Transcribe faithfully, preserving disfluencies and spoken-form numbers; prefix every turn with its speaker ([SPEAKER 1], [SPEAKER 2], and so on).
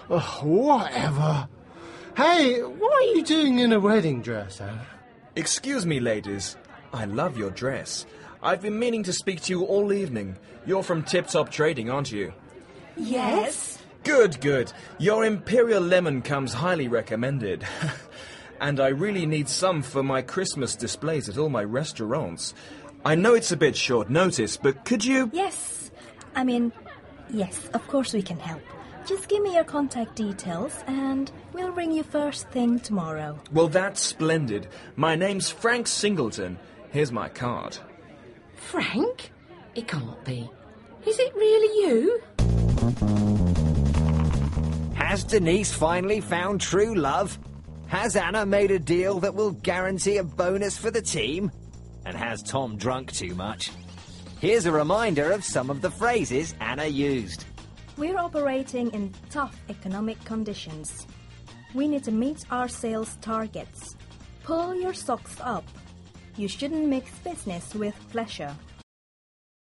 [SPEAKER 1] Oh, whatever. Hey, what are you doing in a wedding dress, Anna?
[SPEAKER 2] Excuse me, ladies. I love your dress. I've been meaning to speak to you all evening. You're from Tip Top Trading, aren't you?
[SPEAKER 3] Yes.
[SPEAKER 2] Good, good. Your Imperial Lemon comes highly recommended. And I really need some for my Christmas displays at all my restaurants. I know it's a bit short notice, but could you...
[SPEAKER 3] Yes. I mean, yes, of course we can help. Just give me your contact details and we'll ring you first thing tomorrow.
[SPEAKER 2] Well, that's splendid. My name's Frank Singleton. Here's my card.
[SPEAKER 4] Frank? It can't be. Is it really you?
[SPEAKER 5] Has Denise finally found true love? Has Anna made a deal that will guarantee a bonus for the team? And has Tom drunk too much? Here's a reminder of some of the phrases Anna used.
[SPEAKER 3] We're operating in tough economic conditions. We need to meet our sales targets. Pull your socks up. You shouldn't mix business with pleasure.